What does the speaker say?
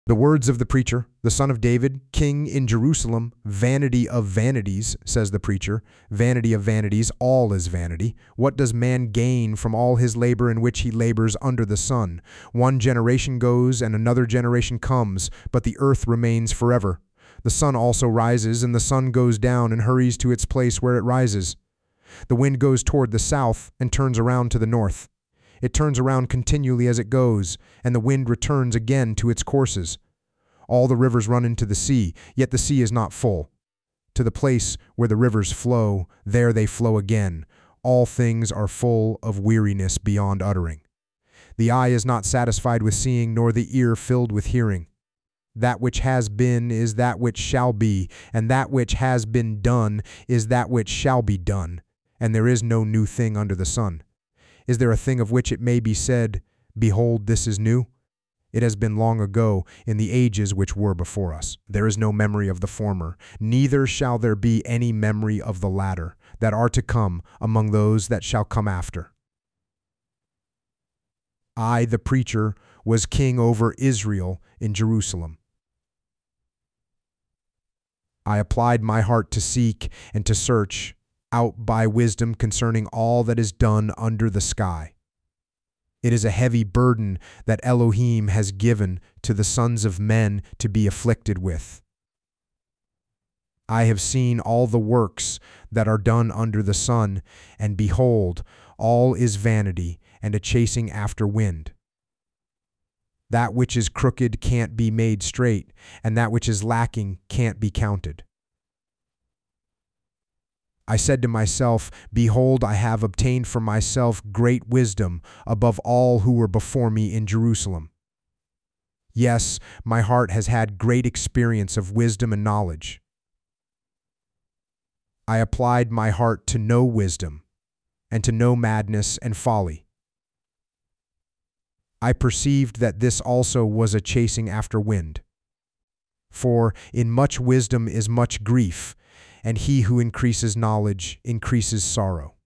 The words of the preacher, the son of David, king in Jerusalem, vanity of vanities, says the preacher, vanity of vanities, all is vanity. What does man gain from all his labor in which he labors under the sun? One generation goes and another generation comes, but the earth remains forever. The sun also rises, and the sun goes down and hurries to its place where it rises. The wind goes toward the south and turns around to the north. It turns around continually as it goes, and the wind returns again to its courses. All the rivers run into the sea, yet the sea is not full. To the place where the rivers flow, there they flow again. All things are full of weariness beyond uttering. The eye is not satisfied with seeing, nor the ear filled with hearing. That which has been is that which shall be, and that which has been done is that which shall be done, and there is no new thing under the sun. Is there a thing of which it may be said, Behold, this is new? It has been long ago, in the ages which were before us. There is no memory of the former, neither shall there be any memory of the latter, that are to come among those that shall come after. I, the preacher, was king over Israel in Jerusalem. I applied my heart to seek and to search out by wisdom concerning all that is done under the sky. It is a heavy burden that Elohim has given to the sons of men to be afflicted with. I have seen all the works that are done under the sun, and behold, all is vanity and a chasing after wind. That which is crooked can't be made straight, and that which is lacking can't be counted. I said to myself, Behold, I have obtained for myself great wisdom above all who were before me in Jerusalem. Yes, my heart has had great experience of wisdom and knowledge. I applied my heart to know wisdom and to know madness and folly. I perceived that this also was a chasing after wind. For in much wisdom is much grief, and he who increases knowledge increases sorrow.